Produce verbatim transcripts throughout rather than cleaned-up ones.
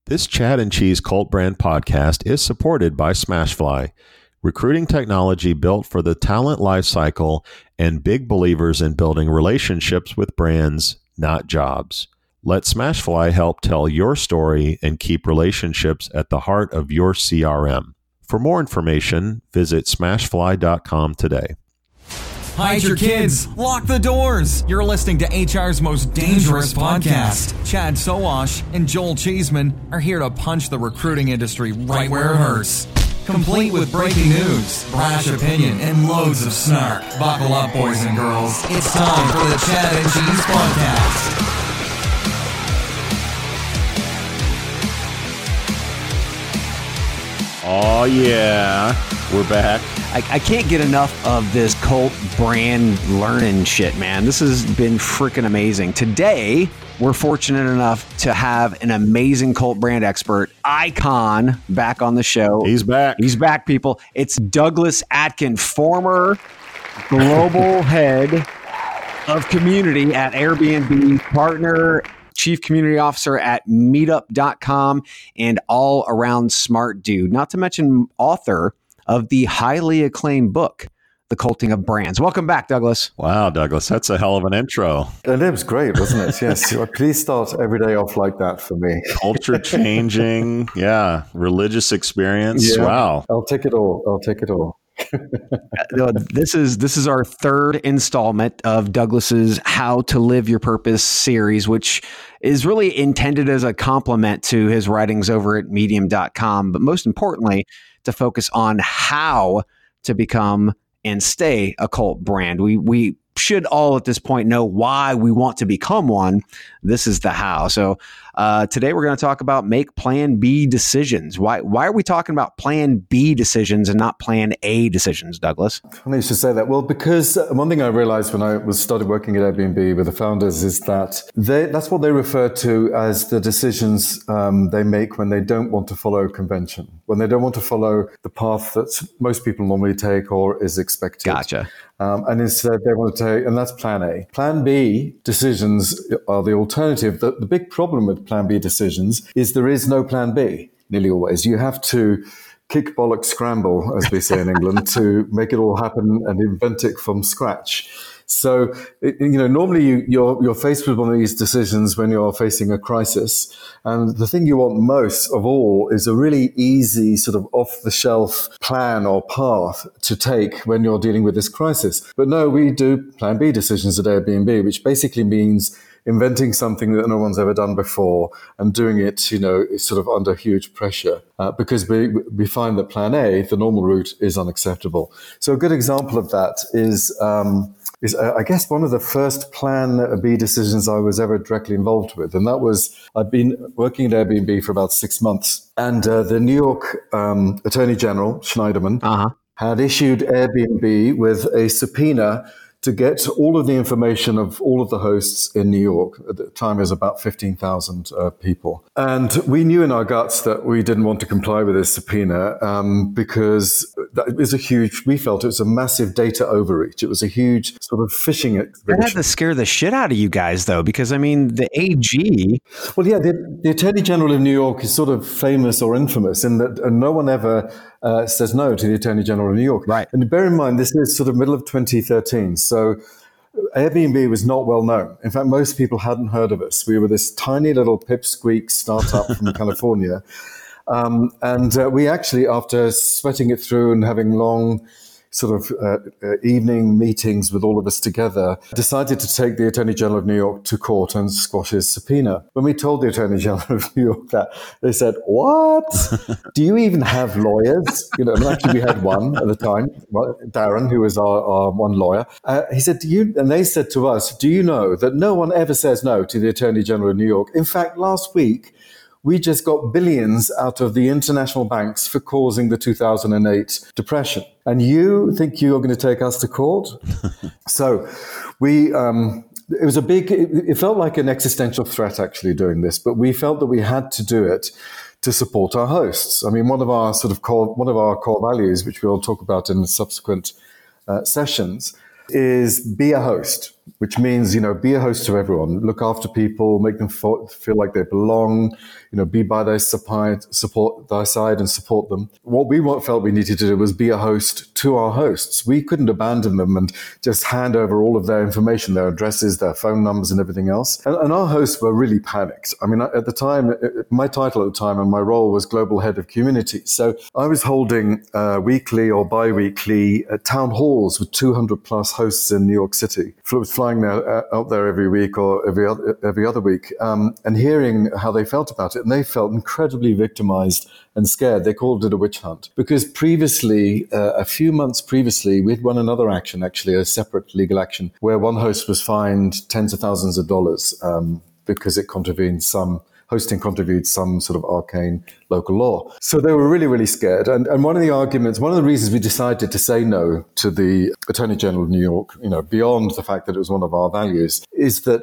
This Chad and Cheese Cult Brand podcast is supported by Smashfly, recruiting technology built for the talent lifecycle and big believers in building relationships with brands, not jobs. Let Smashfly help tell your story and keep relationships at the heart of your C R M. For more information, visit smashfly dot com today. Hide your kids. Lock the doors. You're listening to H R's most dangerous podcast. Chad Sowash and Joel Cheeseman are here to punch the recruiting industry right where it hurts. Complete with breaking news, brash opinion, and loads of snark. Buckle up, boys and girls. It's time for the Chad and Cheese Podcast. Oh, yeah. We're back. I, I can't get enough of this cult brand learning shit, man. This has been freaking amazing. Today, we're fortunate enough to have an amazing cult brand expert, Icon, back on the show. He's back. He's back, people. It's Douglas Atkin, former global head of community at Airbnb, partner, chief community officer at meetup dot com, and all around smart dude. Not to mention author of the highly acclaimed book, The Culting of Brands. Welcome back, Douglas. Wow, Douglas, that's a hell of an intro. And it was great, wasn't it? Yes. Please start every day off like that for me. Culture changing. Yeah. Religious experience. Yeah. Wow. I'll take it all. I'll take it all. this is this is our third installment of Douglas's How to Live Your Purpose series, which is really intended as a complement to his writings over at medium dot com, but most importantly, to focus on how to become and stay a cult brand. We we should all at this point know why we want to become one. This is the how. So uh, today we're going to talk about make plan B decisions. Why why are we talking about plan B decisions and not plan A decisions, Douglas? Funny you should say that. Well, because one thing I realized when I was started working at Airbnb with the founders is that they, that's what they refer to as the decisions um, they make when they don't want to follow convention, when they don't want to follow the path that most people normally take or is expected. Gotcha. Um, and instead they want to take, and that's plan A. Plan B decisions are the alternative. The, the big problem with plan B decisions is there is no plan B, nearly always. You have to kick, bollock, scramble, as we say in England, to make it all happen and invent it from scratch. So, it, you know, normally you, you're, you're faced with one of these decisions when you're facing a crisis. And the thing you want most of all is a really easy sort of off-the-shelf plan or path to take when you're dealing with this crisis. But no, we do plan B decisions at Airbnb, which basically means inventing something that no one's ever done before and doing it, you know, sort of under huge pressure uh, because we we find that plan A, the normal route, is unacceptable. So a good example of that is, um, is uh, I guess, one of the first plan B decisions I was ever directly involved with. And that was, I'd been working at Airbnb for about six months. And uh, the New York um, Attorney General, Schneiderman, uh-huh. had issued Airbnb with a subpoena to get all of the information of all of the hosts in New York. At the time, it was about fifteen thousand uh, people. And we knew in our guts that we didn't want to comply with this subpoena um, because that, it was a huge, we felt it was a massive data overreach. It was a huge sort of phishing expedition. That had to scare the shit out of you guys, though, because, I mean, the A G... Well, yeah, the, the Attorney General of New York is sort of famous or infamous in that and no one ever uh, says no to the Attorney General of New York. Right. And bear in mind, this is sort of middle of twenty thirteen. So Airbnb was not well known. In fact, most people hadn't heard of us. We were this tiny little pipsqueak startup from California. Um, and uh, we actually, after sweating it through and having long sort of uh, uh, evening meetings with all of us together, decided to take the Attorney General of New York to court and squash his subpoena. When we told the Attorney General of New York that, they said, "What? Do you even have lawyers?" You know, and actually we had one at the time, Darren, who was our, our one lawyer. Uh, he said, "Do you?" And they said to us, "Do you know that no one ever says no to the Attorney General of New York? In fact, last week, we just got billions out of the international banks for causing the two thousand eight depression. And you think you're going to take us to court?" So we, um, it was a big, it, it felt like an existential threat actually doing this, but we felt that we had to do it to support our hosts. I mean, one of our sort of core, one of our core values, which we'll talk about in the subsequent uh, sessions, is be a host. which means, you know, be a host to everyone, look after people, make them feel like they belong, you know, be by their side, support their side and support them. What we felt we needed to do was be a host to our hosts. We couldn't abandon them and just hand over all of their information, their addresses, their phone numbers and everything else. And, and our hosts were really panicked. I mean, at the time, my title at the time and my role was Global Head of Community. So I was holding uh, weekly or bi-weekly uh, town halls with two hundred plus hosts in New York City. I was flying there, uh, out there every week or every other, every other week um, and hearing how they felt about it. And they felt incredibly victimized and scared. They called it a witch hunt because previously, uh, a few months previously, we'd won another action, actually, a separate legal action, where one host was fined tens of thousands of dollars um, because it contravened some hosting contravened some sort of arcane local law. So they were really, really scared. And, and one of the arguments, one of the reasons we decided to say no to the Attorney General of New York, you know, beyond the fact that it was one of our values, is that,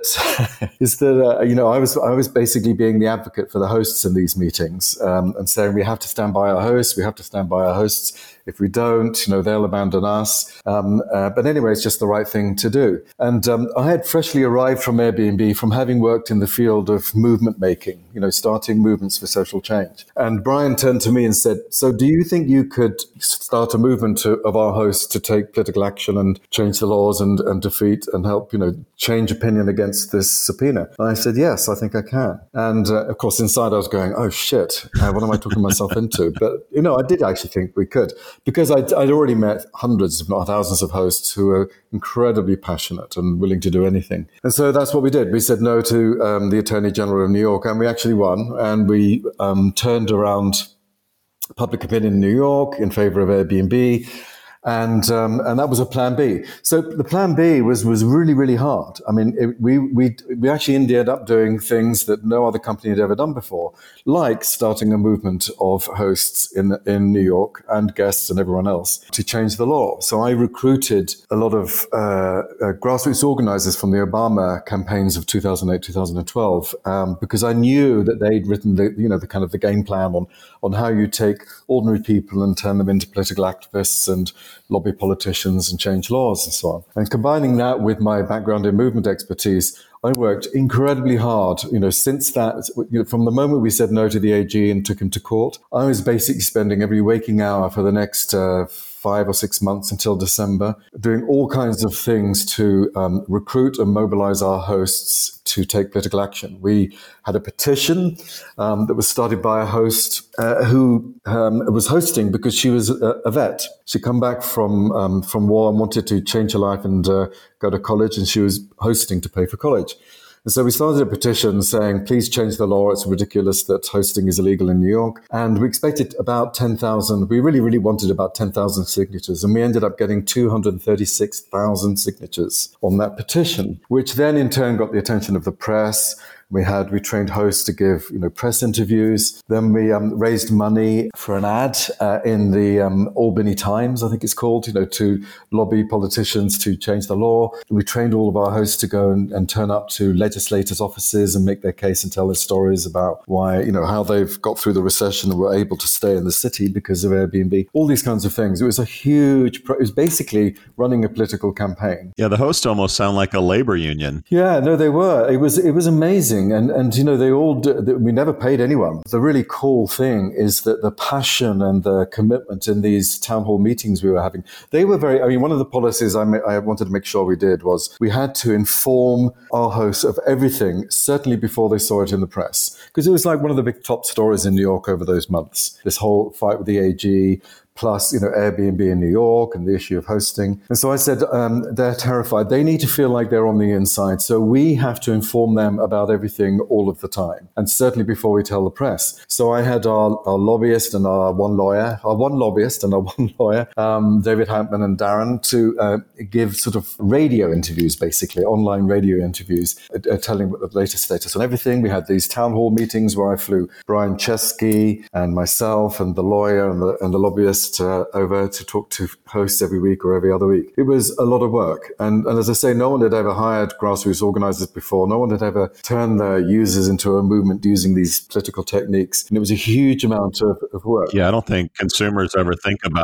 is that uh, you know, I was I was basically being the advocate for the hosts in these meetings um, and saying we have to stand by our hosts, we have to stand by our hosts. If we don't, you know, they'll abandon us. Um, uh, but anyway, it's just the right thing to do. And um, I had freshly arrived from Airbnb from having worked in the field of movement making, you know, starting movements for social change. And Brian turned to me and said, so do you think you could start a movement to, of our hosts to take political action and change the laws and, and defeat and help, you know, change opinion against this subpoena? And I said, yes, I think I can. And uh, of course, inside I was going, oh, shit, uh, what am I talking myself into? But, you know, I did actually think we could. Because I'd, I'd already met hundreds, if not thousands of hosts who were incredibly passionate and willing to do anything. And so that's what we did. We said no to um, the Attorney General of New York, and we actually won. And we um, turned around public opinion in New York in favor of Airbnb. And um, and that was a plan B. So the plan B was was really, really hard. I mean, it, we we we actually ended up doing things that no other company had ever done before, like starting a movement of hosts in in New York and guests and everyone else to change the law. So I recruited a lot of uh, uh, grassroots organizers from the Obama campaigns of two thousand eight, two thousand twelve, um, because I knew that they'd written the you know the kind of the game plan on on how you take ordinary people and turn them into political activists and lobby politicians and change laws and so on. And combining that with my background in movement expertise, I worked incredibly hard, you know, since that, you know, from the moment we said no to the A G and took him to court, I was basically spending every waking hour for the next uh, five or six months until December, doing all kinds of things to um, recruit and mobilize our hosts to take political action. We had a petition um, that was started by a host uh, who um, was hosting because she was a, a vet. She'd come back from um, from war and wanted to change her life and uh, go to college, and she was hosting to pay for college. And so we started a petition saying, please change the law. It's ridiculous that hosting is illegal in New York. And we expected about ten thousand. We really, really wanted about ten thousand signatures. And we ended up getting two hundred thirty-six thousand signatures on that petition, which then in turn got the attention of the press. We had, we trained hosts to give, you know, press interviews. Then we um, raised money for an ad uh, in the um, Albany Times, I think it's called, you know, to lobby politicians to change the law. We trained all of our hosts to go and, and turn up to legislators' offices and make their case and tell their stories about why, you know, how they've got through the recession and were able to stay in the city because of Airbnb. All these kinds of things. It was a huge, pro- it was basically running a political campaign. Yeah, the hosts almost sound like a labor union. Yeah, no, they were. It was, it was amazing. And, and you know, they all, do, we never paid anyone. The really cool thing is that the passion and the commitment in these town hall meetings we were having, they were very, I mean, one of the policies I, ma- I wanted to make sure we did was we had to inform our hosts of everything, certainly before they saw it in the press. Because it was like one of the big top stories in New York over those months, this whole fight with the A G, plus, you know, Airbnb in New York and the issue of hosting. And so I said, um, they're terrified. They need to feel like they're on the inside. So we have to inform them about everything all of the time. And certainly before we tell the press. So I had our, our lobbyist and our one lawyer, our one lobbyist and our one lawyer, um, David Hampman and Darren, to uh, give sort of radio interviews, basically, online radio interviews, uh, telling the latest status on everything. We had these town hall meetings where I flew Brian Chesky and myself and the lawyer and the, and the lobbyist Uh, over to talk to hosts every week or every other week. It was a lot of work. And, and as I say, no one had ever hired grassroots organizers before. No one had ever turned their users into a movement using these political techniques. And it was a huge amount of, of work. Yeah, I don't think consumers ever think about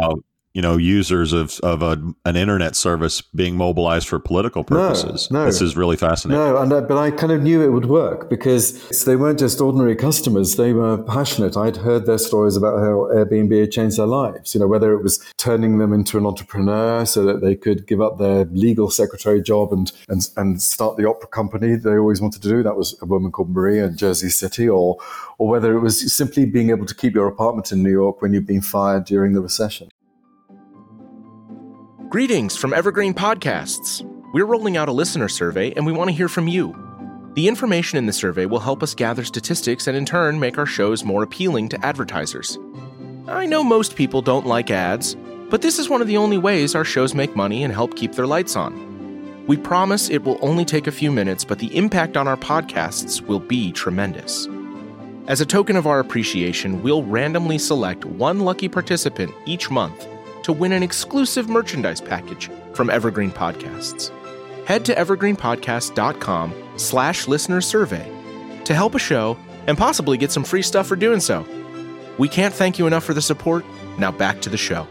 you know, users of, of a, an internet service being mobilized for political purposes. No, no. This is really fascinating. No, and, uh, but I kind of knew it would work because they weren't just ordinary customers. They were passionate. I'd heard their stories about how Airbnb had changed their lives, you know, whether it was turning them into an entrepreneur so that they could give up their legal secretary job and, and, and start the opera company they always wanted to do. That was a woman called Maria in Jersey City, or, or whether it was simply being able to keep your apartment in New York when you've been fired during the recession. Greetings from Evergreen Podcasts. We're rolling out a listener survey, and we want to hear from you. The information in the survey will help us gather statistics and in turn make our shows more appealing to advertisers. I know most people don't like ads, but this is one of the only ways our shows make money and help keep their lights on. We promise it will only take a few minutes, but the impact on our podcasts will be tremendous. As a token of our appreciation, we'll randomly select one lucky participant each month to win an exclusive merchandise package from Evergreen Podcasts. Head to evergreenpodcast.com slash listener survey to help a show and possibly get some free stuff for doing so. We can't thank you enough for the support. Now back to the show.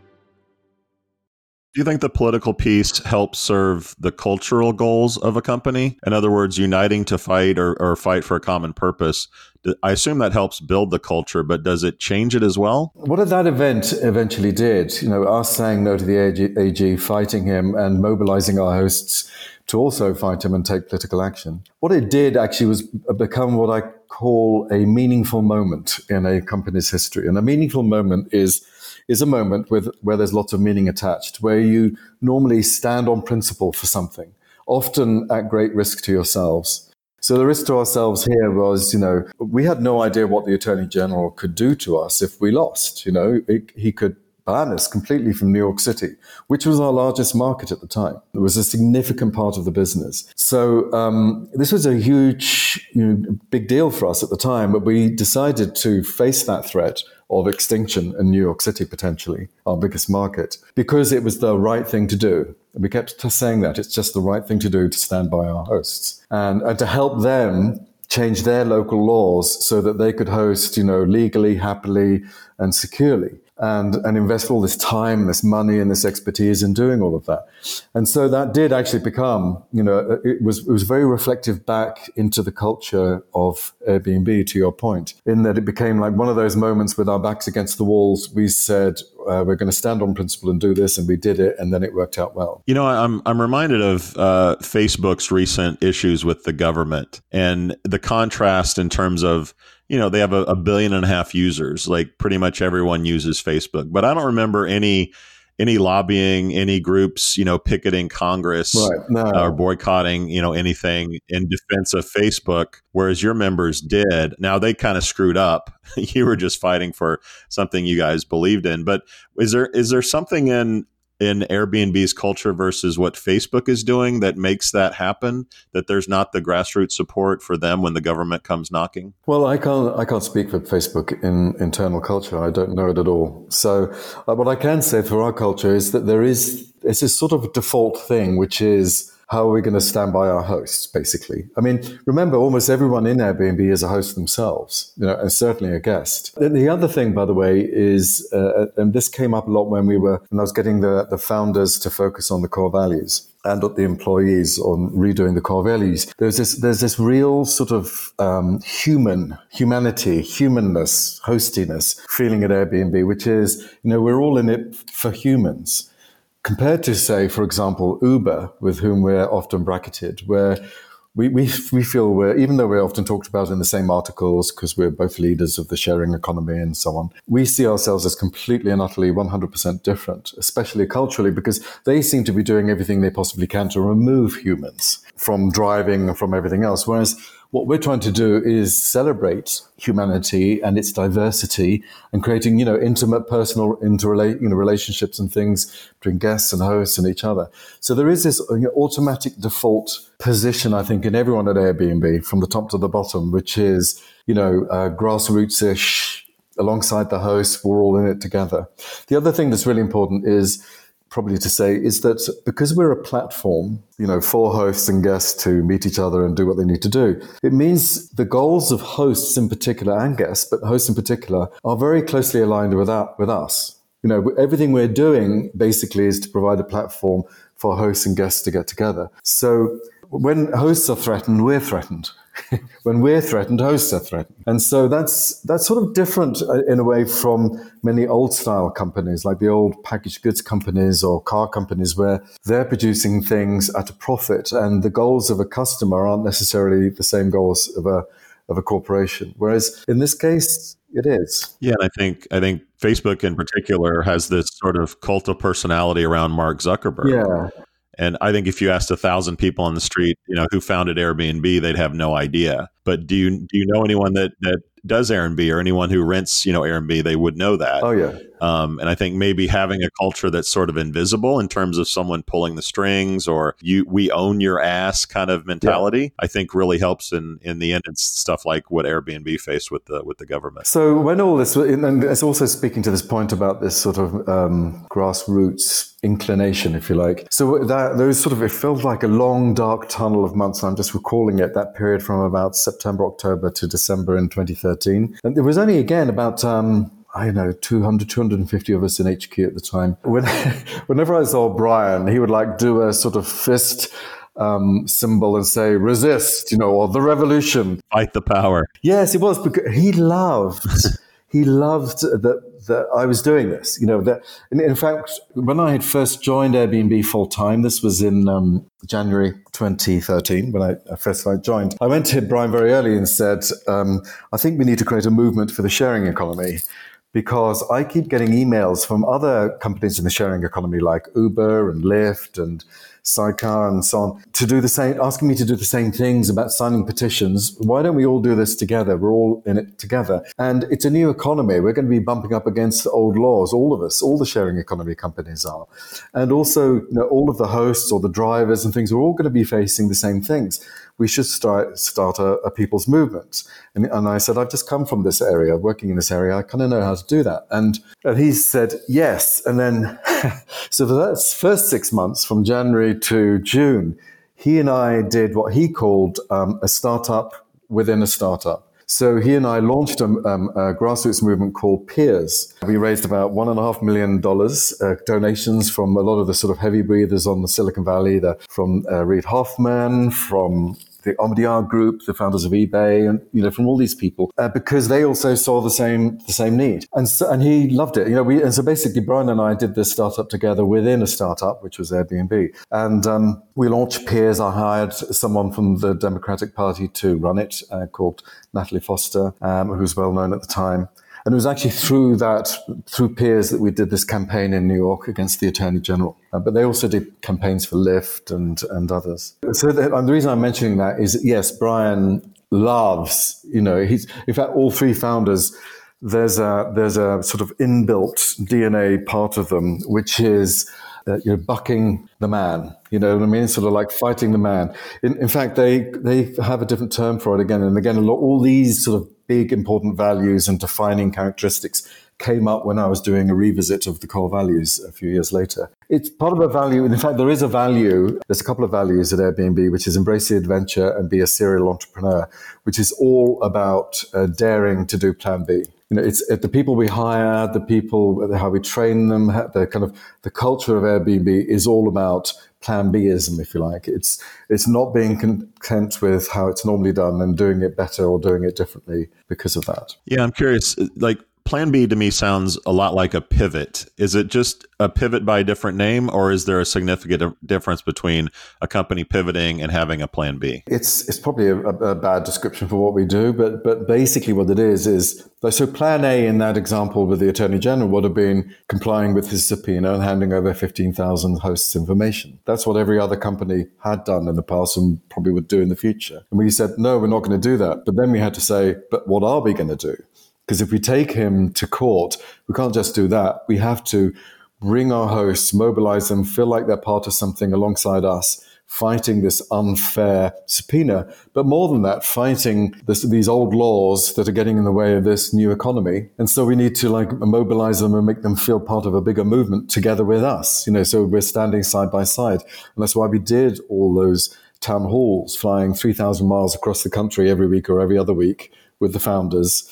Do you think the political piece helps serve the cultural goals of a company? In other words, uniting to fight or, or fight for a common purpose. I assume that helps build the culture, but does it change it as well? What that event eventually did, you know, us saying no to the A G, fighting him and mobilizing our hosts to also fight him and take political action. What it did actually was become what I call a meaningful moment in a company's history. And a meaningful moment is is a moment with where there's lots of meaning attached, where you normally stand on principle for something, often at great risk to yourselves. So the risk to ourselves here was, you know, we had no idea what the Attorney General could do to us if we lost. You know, it, he could ban us completely from New York City, which was our largest market at the time. It was a significant part of the business. So um, this was a huge, you know, big deal for us at the time, but we decided to face that threat of extinction in New York City, potentially, our biggest market, because it was the right thing to do. And we kept saying that. It's just the right thing to do to stand by our hosts and, and to help them change their local laws so that they could host, you know, legally, happily, and securely. And, and invest all this time, this money, and this expertise in doing all of that. And so that did actually become, you know, it was it was very reflective back into the culture of Airbnb, to your point, in that it became like one of those moments with our backs against the walls. We said, uh, we're going to stand on principle and do this, and we did it, and then it worked out well. You know, I'm I'm reminded of uh, Facebook's recent issues with the government and the contrast in terms of, you know, they have a, a billion and a half users, like pretty much everyone uses Facebook, but I don't remember any any lobbying, any groups, you know, picketing Congress right. no. or boycotting, you know, anything in defense of Facebook, whereas your members did. Now they kind of screwed up. You were just fighting for something you guys believed in. But is there is there something in in Airbnb's culture versus what Facebook is doing that makes that happen, that there's not the grassroots support for them when the government comes knocking? Well, I can't I can't speak for Facebook in internal culture. I don't know it at all. So uh, what I can say for our culture is that there is, it's this sort of default thing, which is, how are we going to stand by our hosts, basically? I mean, remember, almost everyone in Airbnb is a host themselves, you know, and certainly a guest. And the other thing, by the way, is, uh, and this came up a lot when we were, when I was getting the, the founders to focus on the core values and the employees on redoing the core values. There's this, there's this real sort of um, human, humanity, humanness, hostiness feeling at Airbnb, which is, you know, we're all in it for humans. Compared to, say, for example, Uber, with whom we're often bracketed, where we, we, we feel we're, even though we're often talked about in the same articles because we're both leaders of the sharing economy and so on, we see ourselves as completely and utterly one hundred percent different, especially culturally, because they seem to be doing everything they possibly can to remove humans from driving and from everything else. Whereas what we're trying to do is celebrate humanity and its diversity and creating, you know, intimate, personal interrelate, you know, relationships and things between guests and hosts and each other. So there is this, you know, automatic default position, I think, in everyone at Airbnb from the top to the bottom, which is, you know, uh, grassroots-ish, alongside the host, we're all in it together. The other thing that's really important is probably to say is that because we're a platform, you know, for hosts and guests to meet each other and do what they need to do, it means the goals of hosts in particular and guests, but hosts in particular, are very closely aligned with, our, with us. You know, everything we're doing basically is to provide a platform for hosts and guests to get together. So when hosts are threatened, we're threatened. When we're threatened, hosts are threatened. And so that's that's sort of different in a way from many old style companies, like the old packaged goods companies or car companies, where they're producing things at a profit and the goals of a customer aren't necessarily the same goals of a of a corporation. Whereas in this case, it is. Yeah, and I think I think Facebook in particular has this sort of cult of personality around Mark Zuckerberg. Yeah. And I think if you asked a thousand people on the street, you know, who founded Airbnb, they'd have no idea. But do you do you know anyone that that does Airbnb or anyone who rents, you know, Airbnb? They would know that. Oh yeah. Um, and I think maybe having a culture that's sort of invisible in terms of someone pulling the strings or you, we own your ass kind of mentality, yeah. I think really helps in, in the end. It's stuff like what Airbnb faced with the with the government. So when all this, and it's also speaking to this point about this sort of um, grassroots inclination, if you like. So that those sort of, it felt like a long, dark tunnel of months. I'm just recalling it, that period from about September, October to December in twenty thirteen. And there was only, again, about... Um, I don't know, two hundred, two hundred fifty of us in H Q at the time. When, whenever I saw Brian, he would like do a sort of fist um, symbol and say, resist, you know, or the revolution. Fight the power. Yes, it was, because he loved, he loved that that I was doing this. You know, that in, in fact, when I had first joined Airbnb full time, this was in um, January twenty thirteen, when I first I joined, I went to Brian very early and said, um, I think we need to create a movement for the sharing economy. Because I keep getting emails from other companies in the sharing economy like Uber and Lyft and Sidecar and so on to do the same, asking me to do the same things about signing petitions. Why don't we all do this together? We're all in it together. And it's a new economy. We're going to be bumping up against the old laws, all of us, all the sharing economy companies are. And also, you know, all of the hosts or the drivers and things are all going to be facing the same things. We should start start a, a people's movement. And, and I said, I've just come from this area, working in this area. I kind of know how to do that. And, and he said, yes. And then, so for that first six months, from January to June, he and I did what he called um, a startup within a startup. So he and I launched a, um, a grassroots movement called Peers. We raised about one and a half million dollars uh, donations from a lot of the sort of heavy breathers on the Silicon Valley, the, from uh, Reid Hoffman, from the Omidyar Group, the founders of eBay, and you know, from all these people, uh, because they also saw the same the same need, and so, and he loved it. You know, we and so basically, Brian and I did this startup together within a startup, which was Airbnb, and um, we launched Peers. I hired someone from the Democratic Party to run it, uh, called Natalie Foster, um, who was well known at the time. And it was actually through that, through Peers, that we did this campaign in New York against the Attorney General. Uh, but they also did campaigns for Lyft and, and others. So the, and the reason I'm mentioning that is, that, yes, Brian loves, you know, he's, in fact, all three founders, there's a, there's a sort of inbuilt D N A part of them, which is, uh, you're bucking the man, you know what I mean? Sort of like fighting the man. In, in fact, they, they have a different term for it again and again. A lot, all these sort of big important values and defining characteristics came up when I was doing a revisit of the core values a few years later. It's part of a value, and in fact, there is a value, there's a couple of values at Airbnb, which is embrace the adventure and be a serial entrepreneur, which is all about uh, daring to do plan B. You know, it's uh, the people we hire, the people, how we train them, the kind of, the culture of Airbnb is all about plan B-ism, if you like. It's it's not being content with how it's normally done and doing it better or doing it differently because of that. Yeah, I'm curious, like Plan B to me sounds a lot like a pivot. Is it just a pivot by a different name, or is there a significant difference between a company pivoting and having a plan B? It's it's probably a, a bad description for what we do, but but basically what it is is, so plan A in that example with the Attorney General would have been complying with his subpoena and handing over fifteen thousand hosts' information. That's what every other company had done in the past and probably would do in the future. And we said, no, we're not going to do that. But then we had to say, but what are we going to do? Because if we take him to court, we can't just do that. We have to bring our hosts, mobilize them, feel like they're part of something alongside us, fighting this unfair subpoena. But more than that, fighting this, these old laws that are getting in the way of this new economy. And so we need to like mobilize them and make them feel part of a bigger movement together with us. You know, so we're standing side by side. And that's why we did all those town halls, flying three thousand miles across the country every week or every other week with the founders.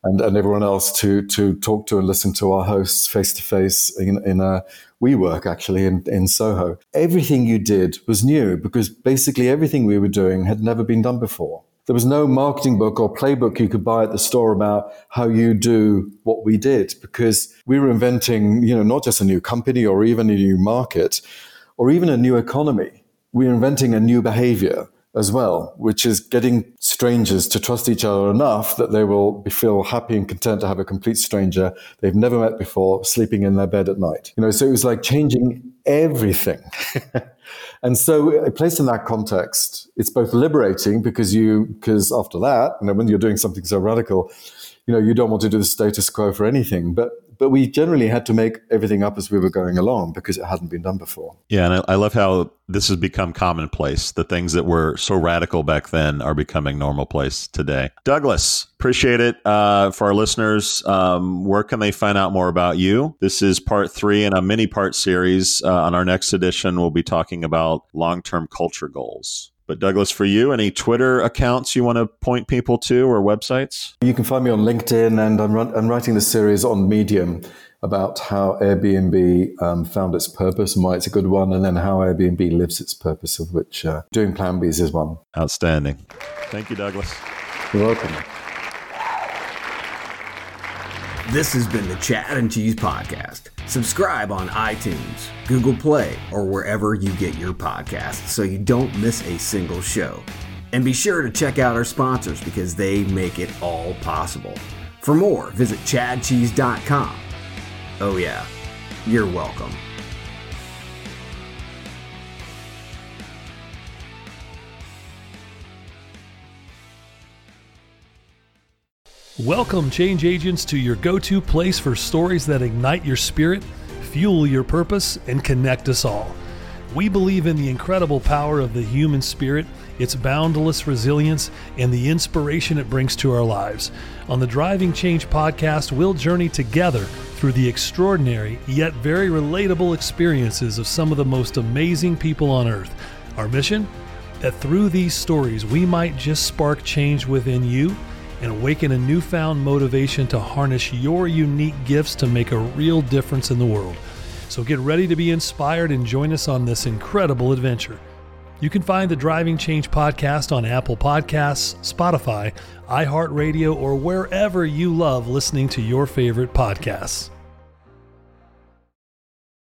and, and everyone else to to talk to and listen to our hosts face to face in in a WeWork, actually, in, in Soho. Everything you did was new because basically everything we were doing had never been done before. There was no marketing book or playbook you could buy at the store about how you do what we did, because we were inventing, you know, not just a new company or even a new market or even a new economy. We were inventing a new behavior as well, which is getting strangers to trust each other enough that they will be, feel happy and content to have a complete stranger they've never met before sleeping in their bed at night. You know, so it was like changing everything. And so placed in that context, it's both liberating because you, because after that, you know, when you're doing something so radical, you know, you don't want to do the status quo for anything, but But we generally had to make everything up as we were going along because it hadn't been done before. Yeah, and I, I love how this has become commonplace. The things that were so radical back then are becoming normal-place today. Douglas, appreciate it. Uh, for our listeners, um, where can they find out more about you? This is part three in a mini-part series. Uh, on our next edition, we'll be talking about long-term culture goals. But Douglas, for you, any Twitter accounts you want to point people to or websites? You can find me on LinkedIn, and I'm, run, I'm writing this series on Medium about how Airbnb um, found its purpose and why it's a good one, and then how Airbnb lives its purpose, of which uh, doing Plan Bs is one. Outstanding. Thank you, Douglas. You're welcome. This has been the Chad and Cheese Podcast. Subscribe on iTunes, Google Play, or wherever you get your podcasts so you don't miss a single show. And be sure to check out our sponsors because they make it all possible. For more, visit chad cheese dot com. Oh yeah, you're welcome. Welcome, change agents, to your go-to place for stories that ignite your spirit, fuel your purpose, and connect us all. We believe in the incredible power of the human spirit, its boundless resilience, and the inspiration it brings to our lives. On the Driving Change podcast, we'll journey together through the extraordinary yet very relatable experiences of some of the most amazing people on earth. Our mission? That through these stories, we might just spark change within you and awaken a newfound motivation to harness your unique gifts to make a real difference in the world. So get ready to be inspired and join us on this incredible adventure. You can find the Driving Change podcast on Apple Podcasts, Spotify, iHeartRadio, or wherever you love listening to your favorite podcasts.